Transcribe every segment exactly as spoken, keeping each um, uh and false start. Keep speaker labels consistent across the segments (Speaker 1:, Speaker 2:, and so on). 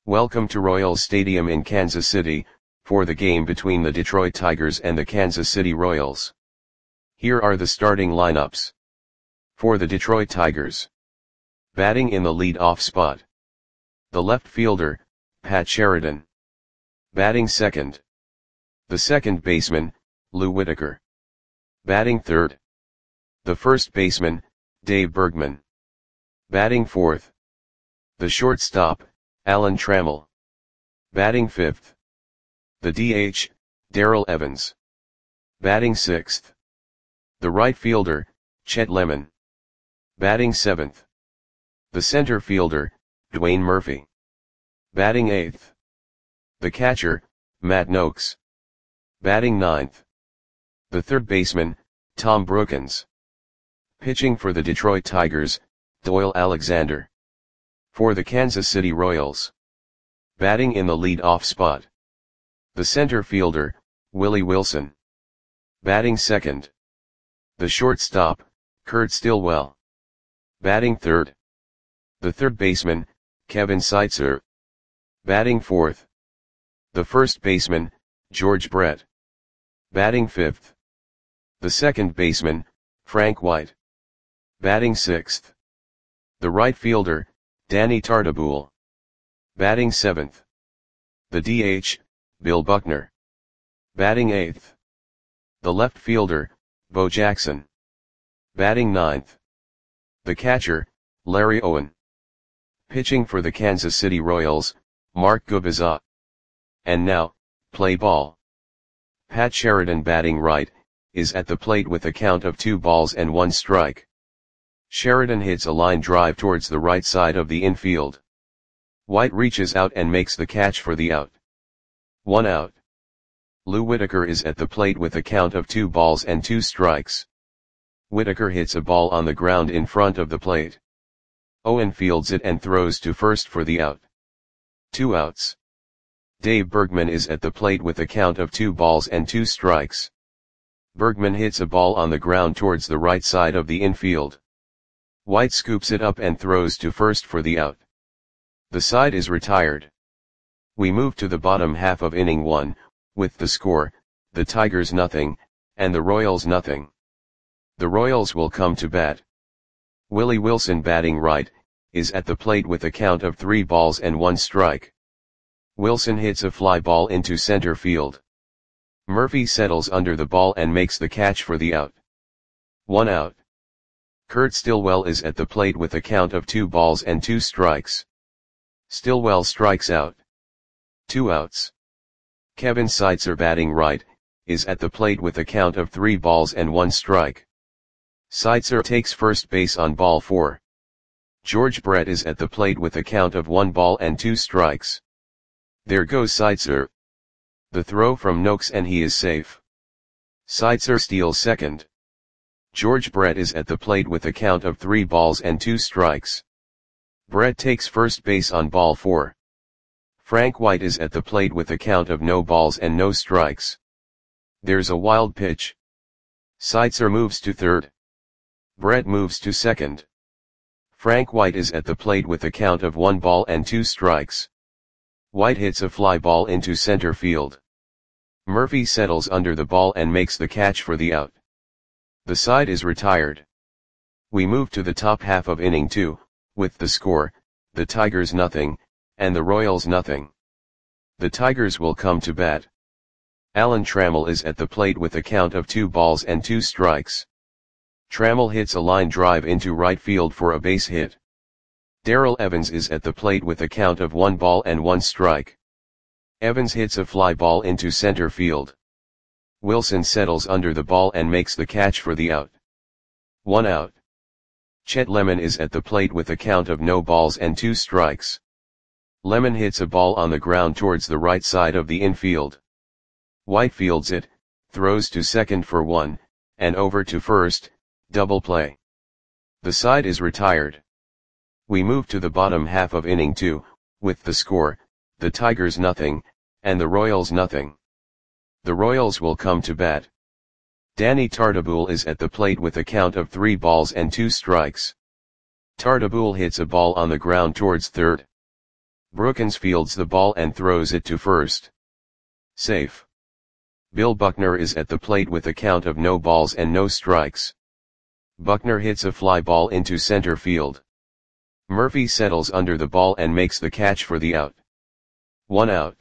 Speaker 1: Welcome to Royals Stadium in Kansas City, for the game between the Detroit Tigers and the Kansas City Royals. Here are the starting lineups. For the Detroit Tigers. Batting in the lead-off spot. The left fielder, Pat Sheridan. Batting second. The second baseman, Lou Whitaker. Batting third. The first baseman, Dave Bergman. Batting fourth. The shortstop, Alan Trammell. Batting fifth. The D H, Darrell Evans. Batting sixth. The right fielder, Chet Lemon. Batting seventh. The center fielder, Dwayne Murphy. Batting eighth. The catcher, Matt Noakes. Batting ninth. The third baseman, Tom Brookens. Pitching for the Detroit Tigers, Doyle Alexander. For the Kansas City Royals. Batting in the lead-off spot. The center fielder, Willie Wilson. Batting second. The shortstop, Kurt Stillwell. Batting third. The third baseman, Kevin Seitzer. Batting fourth. The first baseman, George Brett. Batting fifth. The second baseman, Frank White. Batting sixth. The right fielder, Danny Tartabull. Batting seventh. The D H, Bill Buckner. Batting eighth. The left fielder, Bo Jackson. Batting ninth. The catcher, Larry Owen. Pitching for the Kansas City Royals, Mark Gubicza. And now, play ball. Pat Sheridan batting right, is at the plate with a count of two balls and one strike. Sheridan hits a line drive towards the right side of the infield. White reaches out and makes the catch for the out. One out. Lou Whitaker is at the plate with a count of two balls and two strikes. Whitaker hits a ball on the ground in front of the plate. Owen fields it and throws to first for the out. Two outs. Dave Bergman is at the plate with a count of two balls and two strikes. Bergman hits a ball on the ground towards the right side of the infield. White scoops it up and throws to first for the out. The side is retired. We move to the bottom half of inning one, with the score, the Tigers nothing, and the Royals nothing. The Royals will come to bat. Willie Wilson batting right, is at the plate with a count of three balls and one strike. Wilson hits a fly ball into center field. Murphy settles under the ball and makes the catch for the out. One out. Kurt Stillwell is at the plate with a count of two balls and two strikes. Stillwell strikes out. Two outs. Kevin Seitzer batting right, is at the plate with a count of three balls and one strike. Seitzer takes first base on ball four. George Brett is at the plate with a count of one ball and two strikes. There goes Seitzer. The throw from Noakes and he is safe. Seitzer steals second. George Brett is at the plate with a count of three balls and two strikes. Brett takes first base on ball four. Frank White is at the plate with a count of no balls and no strikes. There's a wild pitch. Seitzer moves to third. Brett moves to second. Frank White is at the plate with a count of one ball and two strikes. White hits a fly ball into center field. Murphy settles under the ball and makes the catch for the out. The side is retired. We move to the top half of inning two, with the score, the Tigers nothing, and the Royals nothing. The Tigers will come to bat. Alan Trammell is at the plate with a count of two balls and two strikes. Trammell hits a line drive into right field for a base hit. Darrell Evans is at the plate with a count of one ball and one strike. Evans hits a fly ball into center field. Wilson settles under the ball and makes the catch for the out. One out. Chet Lemon is at the plate with a count of no balls and two strikes. Lemon hits a ball on the ground towards the right side of the infield. White fields it, throws to second for one, and over to first, double play. The side is retired. We move to the bottom half of inning two, with the score, the Tigers nothing, and the Royals nothing. The Royals will come to bat. Danny Tartabull is at the plate with a count of three balls and two strikes. Tartabull hits a ball on the ground towards third. Brookins fields the ball and throws it to first. Safe. Bill Buckner is at the plate with a count of no balls and no strikes. Buckner hits a fly ball into center field. Murphy settles under the ball and makes the catch for the out. One out.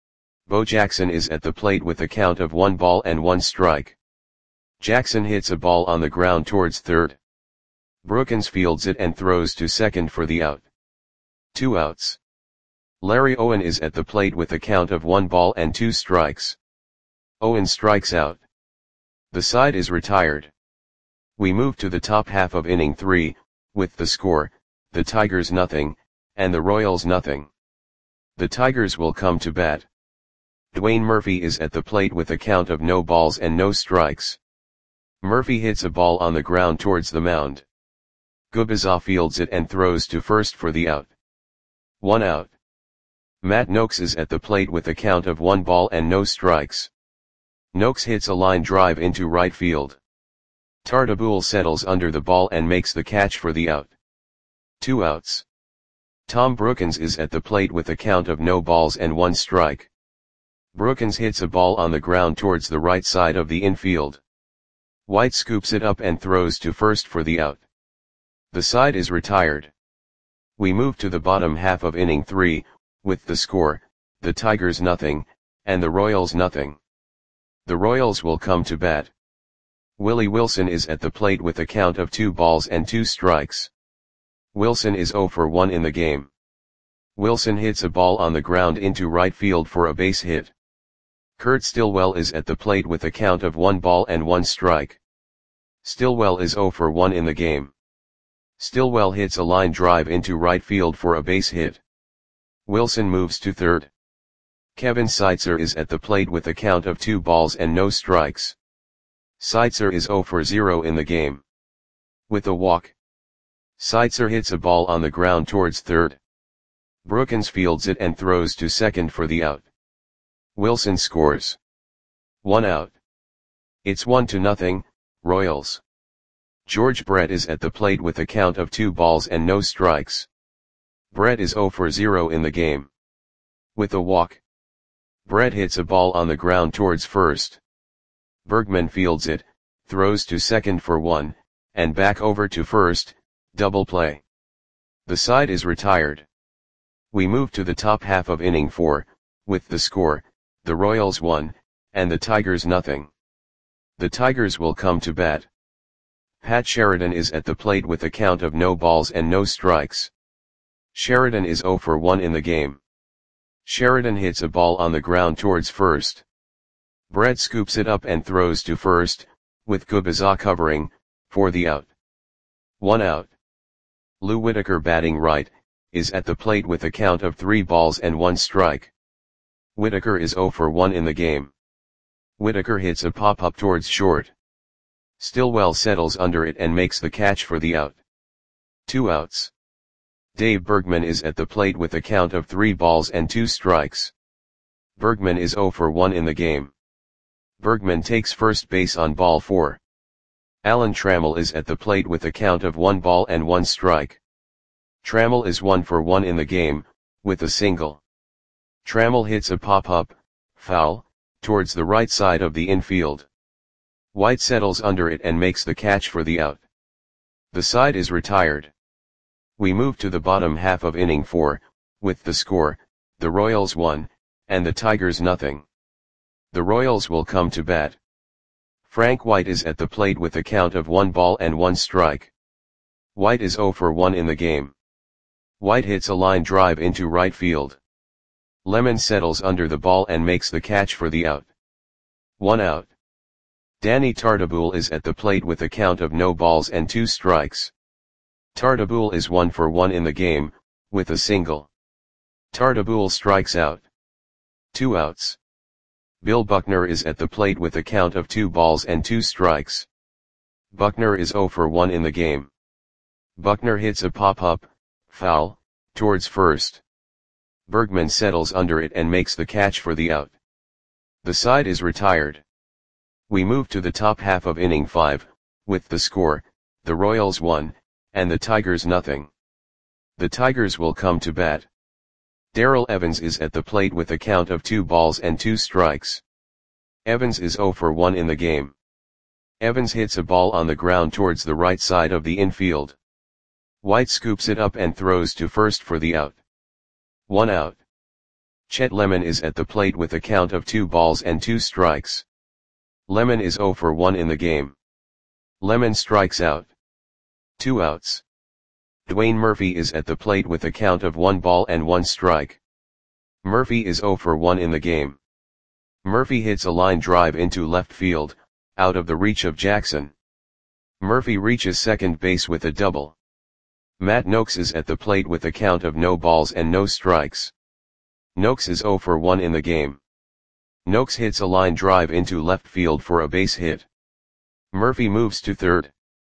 Speaker 1: Bo Jackson is at the plate with a count of one ball and one strike. Jackson hits a ball on the ground towards third. Brookins fields it and throws to second for the out. Two outs. Larry Owen is at the plate with a count of one ball and two strikes. Owen strikes out. The side is retired. We move to the top half of inning three, with the score, the Tigers nothing, and the Royals nothing. The Tigers will come to bat. Dwayne Murphy is at the plate with a count of no balls and no strikes. Murphy hits a ball on the ground towards the mound. Gubicza fields it and throws to first for the out. One out. Matt Noakes is at the plate with a count of one ball and no strikes. Noakes hits a line drive into right field. Tartabull settles under the ball and makes the catch for the out. Two outs. Tom Brookins is at the plate with a count of no balls and one strike. Brookins hits a ball on the ground towards the right side of the infield. White scoops it up and throws to first for the out. The side is retired. We move to the bottom half of inning three, with the score, the Tigers nothing, and the Royals nothing. The Royals will come to bat. Willie Wilson is at the plate with a count of two balls and two strikes. Wilson is oh for one in the game. Wilson hits a ball on the ground into right field for a base hit. Kurt Stillwell is at the plate with a count of one ball and one strike. Stillwell is oh for one in the game. Stillwell hits a line drive into right field for a base hit. Wilson moves to third. Kevin Seitzer is at the plate with a count of two balls and no strikes. Seitzer is oh for zero in the game. With a walk. Seitzer hits a ball on the ground towards third. Brookins fields it and throws to second for the out. Wilson scores. One out. It's one to nothing, Royals. George Brett is at the plate with a count of two balls and no strikes. Brett is oh for zero in the game. With a walk. Brett hits a ball on the ground towards first. Bergman fields it, throws to second for one, and back over to first, double play. The side is retired. We move to the top half of inning four, with the score, the Royals one, and the Tigers nothing. The Tigers will come to bat. Pat Sheridan is at the plate with a count of no balls and no strikes. Sheridan is oh for one in the game. Sheridan hits a ball on the ground towards first. Brett scoops it up and throws to first, with Gubicza covering, for the out. One out. Lou Whitaker batting right, is at the plate with a count of three balls and one strike. Whitaker is oh for one in the game. Whitaker hits a pop-up towards short. Stillwell settles under it and makes the catch for the out. Two outs. Dave Bergman is at the plate with a count of three balls and two strikes. Bergman is oh for one in the game. Bergman takes first base on ball four. Alan Trammell is at the plate with a count of one ball and one strike. Trammell is one for one in the game, with a single. Trammell hits a pop-up, foul, towards the right side of the infield. White settles under it and makes the catch for the out. The side is retired. We move to the bottom half of inning four, with the score, the Royals one, and the Tigers nothing. The Royals will come to bat. Frank White is at the plate with a count of one ball and one strike. White is oh for one in the game. White hits a line drive into right field. Lemon settles under the ball and makes the catch for the out. One out. Danny Tartabull is at the plate with a count of no balls and two strikes. Tartabull is one for one in the game, with a single. Tartabull strikes out. Two outs. Bill Buckner is at the plate with a count of two balls and two strikes. Buckner is oh for one in the game. Buckner hits a pop-up, foul, towards first. Bergman settles under it and makes the catch for the out. The side is retired. We move to the top half of inning five, with the score, the Royals one, and the Tigers nothing. The Tigers will come to bat. Darrell Evans is at the plate with a count of two balls and two strikes. Evans is zero for one in the game. Evans hits a ball on the ground towards the right side of the infield. White scoops it up and throws to first for the out. One out. Chet Lemon is at the plate with a count of two balls and two strikes. Lemon is zero for one in the game. Lemon strikes out. Two outs. Dwayne Murphy is at the plate with a count of one ball and one strike. Murphy is zero for one in the game. Murphy hits a line drive into left field, out of the reach of Jackson. Murphy reaches second base with a double. Matt Noakes is at the plate with a count of no balls and no strikes. Noakes is zero for one in the game. Noakes hits a line drive into left field for a base hit. Murphy moves to third.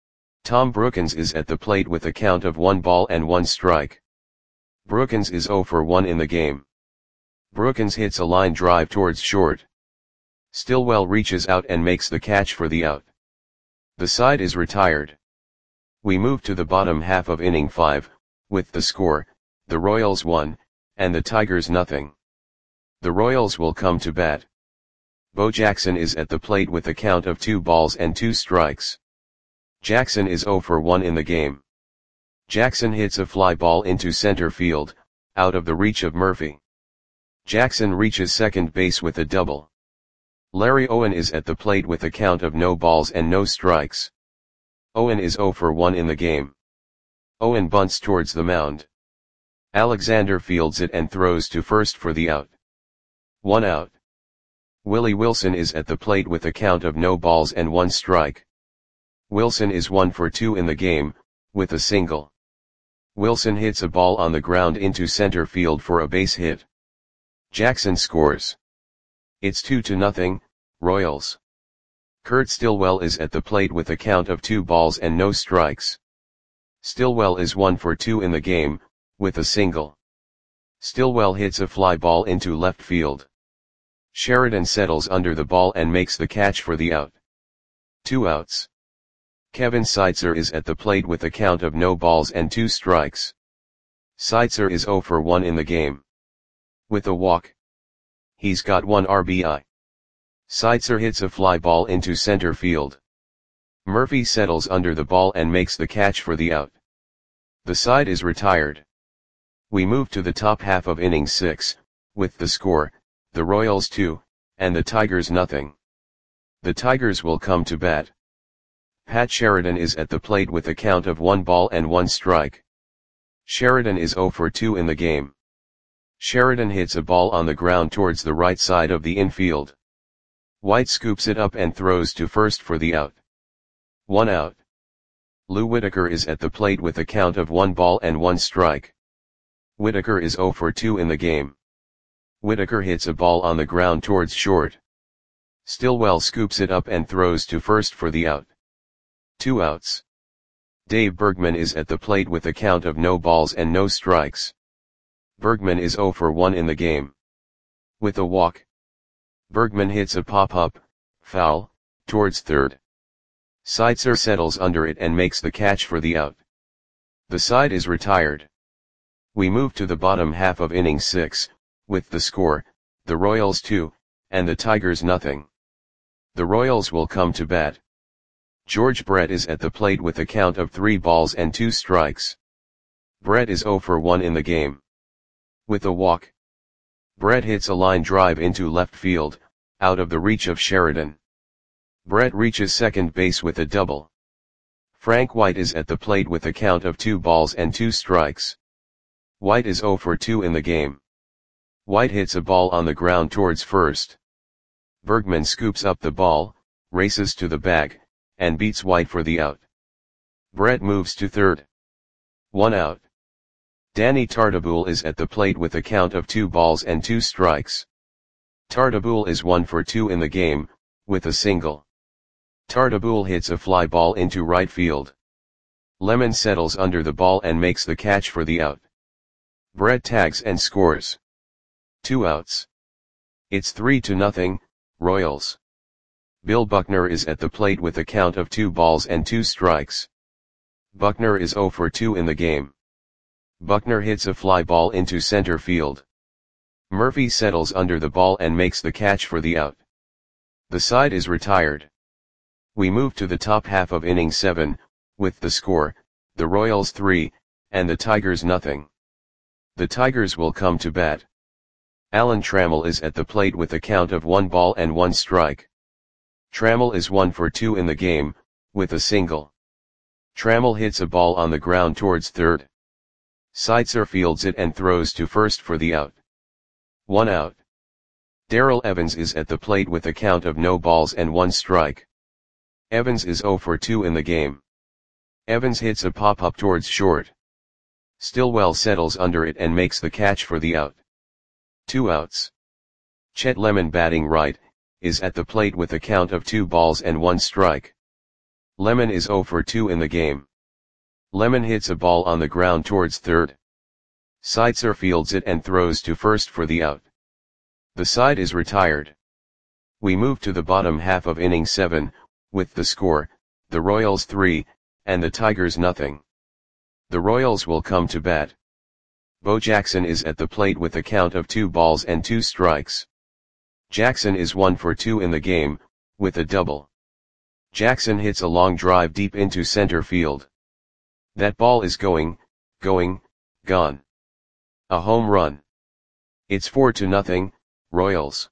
Speaker 1: Tom Brookins is at the plate with a count of one ball and one strike. Brookins is zero for one in the game. Brookins hits a line drive towards short. Stillwell reaches out and makes the catch for the out. The side is retired. We move to the bottom half of inning five, with the score, the Royals one, and the Tigers nothing. The Royals will come to bat. Bo Jackson is at the plate with a count of two balls and two strikes. Jackson is zero for one in the game. Jackson hits a fly ball into center field, out of the reach of Murphy. Jackson reaches second base with a double. Larry Owen is at the plate with a count of no balls and no strikes. Owen is zero for one in the game. Owen bunts towards the mound. Alexander fields it and throws to first for the out. One out. Willie Wilson is at the plate with a count of no balls and one strike. Wilson is one for two in the game, with a single. Wilson hits a ball on the ground into center field for a base hit. Jackson scores. It's two to nothing, Royals. Kurt Stillwell is at the plate with a count of two balls and no strikes. Stillwell is one for two in the game, with a single. Stillwell hits a fly ball into left field. Sheridan settles under the ball and makes the catch for the out. Two outs. Kevin Seitzer is at the plate with a count of no balls and two strikes. Seitzer is zero for one in the game. With a walk. He's got one R B I. Seitzer hits a fly ball into center field. Murphy settles under the ball and makes the catch for the out. The side is retired. We move to the top half of inning six, with the score, the Royals two, and the Tigers nothing. The Tigers will come to bat. Pat Sheridan is at the plate with a count of one ball and one strike. Sheridan is zero for two in the game. Sheridan hits a ball on the ground towards the right side of the infield. White scoops it up and throws to first for the out. One out. Lou Whitaker is at the plate with a count of one ball and one strike. Whitaker is zero for two in the game. Whitaker hits a ball on the ground towards short. Stillwell scoops it up and throws to first for the out. Two outs. Dave Bergman is at the plate with a count of no balls and no strikes. Bergman is zero for one in the game. With a walk. Bergman hits a pop-up, foul, towards third. Seitzer settles under it and makes the catch for the out. The side is retired. We move to the bottom half of inning six, with the score, the Royals two, and the Tigers nothing. The Royals will come to bat. George Brett is at the plate with a count of three balls and two strikes. Brett is zero for one in the game. With a walk. Brett hits a line drive into left field, out of the reach of Sheridan. Brett reaches second base with a double. Frank White is at the plate with a count of two balls and two strikes. White is zero for two in the game. White hits a ball on the ground towards first. Bergman scoops up the ball, races to the bag, and beats White for the out. Brett moves to third. One out. Danny Tartabull is at the plate with a count of two balls and two strikes. Tartabull is one for two in the game, with a single. Tartabull hits a fly ball into right field. Lemon settles under the ball and makes the catch for the out. Brett tags and scores. Two outs. It's three to nothing, Royals. Bill Buckner is at the plate with a count of two balls and two strikes. Buckner is zero for two in the game. Buckner hits a fly ball into center field. Murphy settles under the ball and makes the catch for the out. The side is retired. We move to the top half of inning seven, with the score, the Royals three, and the Tigers nothing. The Tigers will come to bat. Alan Trammell is at the plate with a count of one ball and one strike. Trammell is one for two in the game, with a single. Trammell hits a ball on the ground towards third. Seitzer fields it and throws to first for the out. One out. Darrell Evans is at the plate with a count of no balls and one strike. Evans is zero for two in the game. Evans hits a pop-up towards short. Stillwell settles under it and makes the catch for the out. Two outs. Chet Lemon, batting right, is at the plate with a count of two balls and one strike. Lemon is zero for two in the game. Lemon hits a ball on the ground towards third. Seitzer fields it and throws to first for the out. The side is retired. We move to the bottom half of inning seven, with the score, the Royals three, and the Tigers nothing. The Royals will come to bat. Bo Jackson is at the plate with a count of two balls and two strikes. Jackson is one for two in the game, with a double. Jackson hits a long drive deep into center field. That ball is going, going, gone. A home run. It's four to nothing, Royals.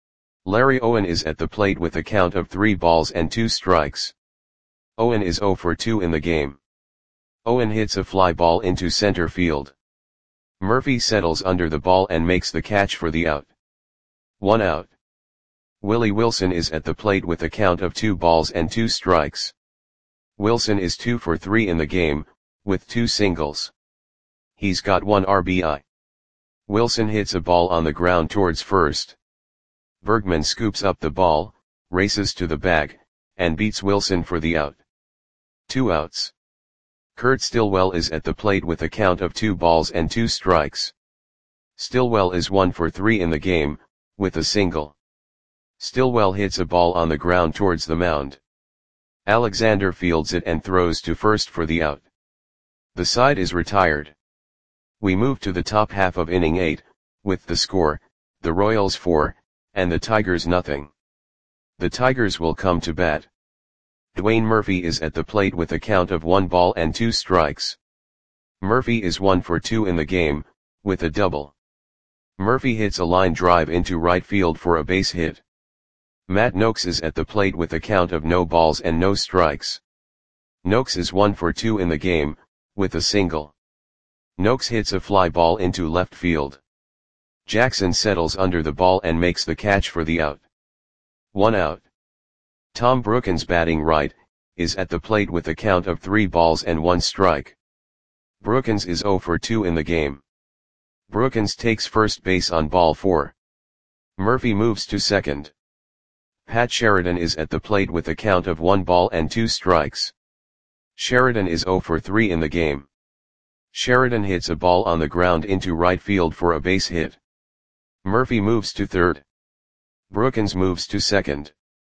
Speaker 1: Larry Owen is at the plate with a count of three balls and two strikes. Owen is zero for two in the game. Owen hits a fly ball into center field. Murphy settles under the ball and makes the catch for the out. One out. Willie Wilson is at the plate with a count of two balls and two strikes. Wilson is two for three in the game, with two singles. He's got one R B I. Wilson hits a ball on the ground towards first. Bergman scoops up the ball, races to the bag, and beats Wilson for the out. Two outs. Kurt Stillwell is at the plate with a count of two balls and two strikes. Stillwell is one for three in the game, with a single. Stillwell hits a ball on the ground towards the mound. Alexander fields it and throws to first for the out. The side is retired. We move to the top half of inning eight, with the score, the Royals four, and the Tigers nothing. The Tigers will come to bat. Dwayne Murphy is at the plate with a count of one ball and two strikes. Murphy is one for two in the game, with a double. Murphy hits a line drive into right field for a base hit. Matt Noakes is at the plate with a count of no balls and no strikes. Noakes is one for two in the game, with a single. Noakes hits a fly ball into left field. Jackson settles under the ball and makes the catch for the out. One out. Tom Brookins, batting right, is at the plate with a count of three balls and one strike. Brookins is zero for two in the game. Brookins takes first base on ball four. Murphy moves to second. Pat Sheridan is at the plate with a count of one ball and two strikes. Sheridan is zero for three in the game. Sheridan hits a ball on the ground into right field for a base hit. Murphy moves to third. Brookins moves to second.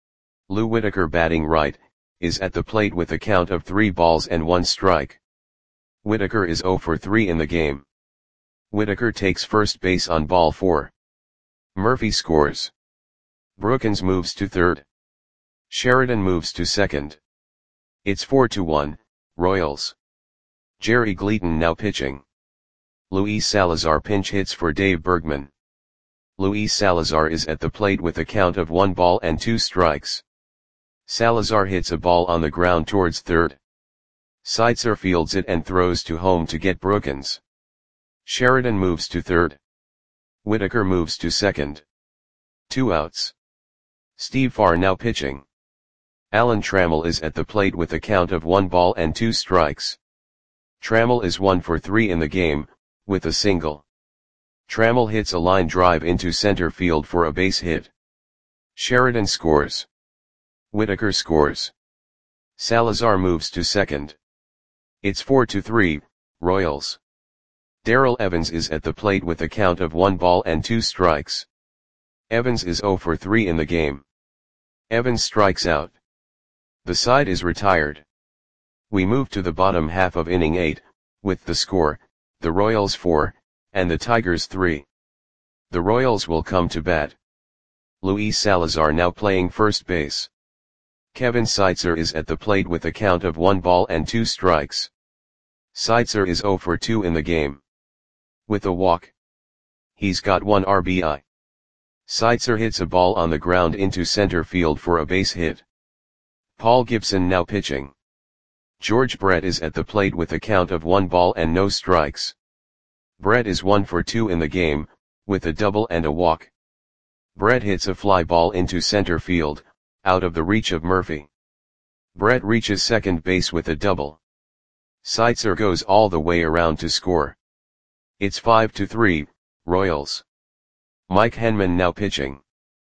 Speaker 1: Lou Whitaker, batting right, is at the plate with a count of three balls and one strike. Whitaker is zero for three in the game. Whitaker takes first base on ball four. Murphy scores. Brookins moves to third. Sheridan moves to second. It's four to one, Royals. Jerry Gleaton now pitching. Luis Salazar pinch hits for Dave Bergman. Luis Salazar is at the plate with a count of one ball and two strikes. Salazar hits a ball on the ground towards third. Seitzer fields it and throws to home to get Brookins. Sheridan moves to third. Whitaker moves to second. Two outs. Steve Farr now pitching. Alan Trammell is at the plate with a count of one ball and two strikes. Trammell is one for three in the game, with a single. Trammell hits a line drive into center field for a base hit. Sheridan scores. Whitaker scores. Salazar moves to second. It's four to three, Royals. Darrell Evans is at the plate with a count of one ball and two strikes. Evans is zero for three in the game. Evans strikes out. The side is retired. We move to the bottom half of inning eight, with the score, the Royals four, and the Tigers three. The Royals will come to bat. Luis Salazar now playing first base. Kevin Seitzer is at the plate with a count of one ball and two strikes. Seitzer is zero for two in the game. With a walk. He's got one R B I. Seitzer hits a ball on the ground into center field for a base hit. Paul Gibson now pitching. George Brett is at the plate with a count of one ball and no strikes. Brett is one for two in the game, with a double and a walk. Brett hits a fly ball into center field, out of the reach of Murphy. Brett reaches second base with a double. Seitzer goes all the way around to score. It's five to three, Royals. Mike Henman now pitching.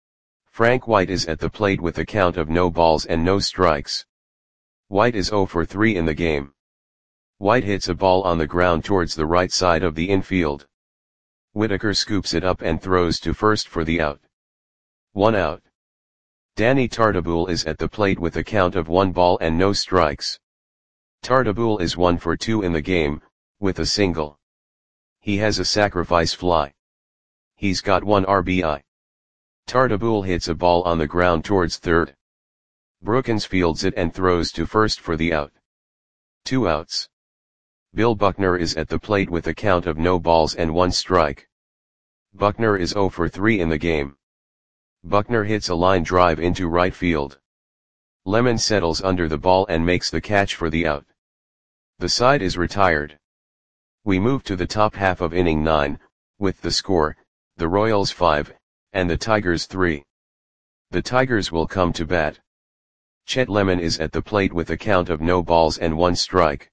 Speaker 1: Frank White is at the plate with a count of no balls and no strikes. White is zero for three in the game. White hits a ball on the ground towards the right side of the infield. Whitaker scoops it up and throws to first for the out. One out. Danny Tartabull is at the plate with a count of one ball and no strikes. Tartabull is one for two in the game, with a single. He has a sacrifice fly. He's got one R B I. Tartabull hits a ball on the ground towards third. Brookins fields it and throws to first for the out. Two outs. Bill Buckner is at the plate with a count of no balls and one strike. Buckner is zero for three in the game. Buckner hits a line drive into right field. Lemon settles under the ball and makes the catch for the out. The side is retired. We move to the top half of inning nine, with the score, the Royals five, and the Tigers three. The Tigers will come to bat. Chet Lemon is at the plate with a count of no balls and one strike.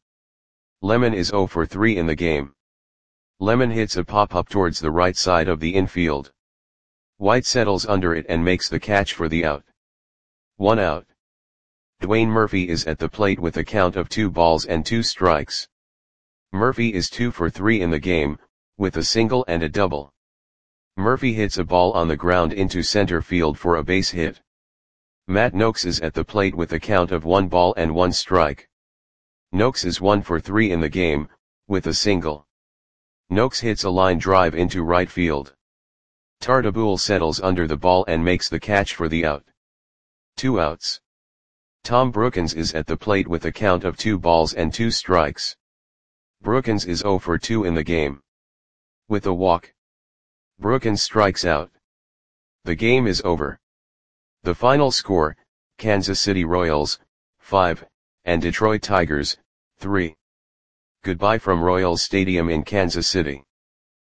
Speaker 1: Lemon is zero for three in the game. Lemon hits a pop-up towards the right side of the infield. White settles under it and makes the catch for the out. One out. Dwayne Murphy is at the plate with a count of two balls and two strikes. Murphy is two for three in the game, with a single and a double. Murphy hits a ball on the ground into center field for a base hit. Matt Noakes is at the plate with a count of one ball and one strike. Noakes is one for three in the game, with a single. Noakes hits a line drive into right field. Tartabull settles under the ball and makes the catch for the out. Two outs. Tom Brookins is at the plate with a count of two balls and two strikes. Brookins is zero for two in the game. With a walk. Brookins strikes out. The game is over. The final score, Kansas City Royals, five, and Detroit Tigers, three. Goodbye from Royals Stadium in Kansas City.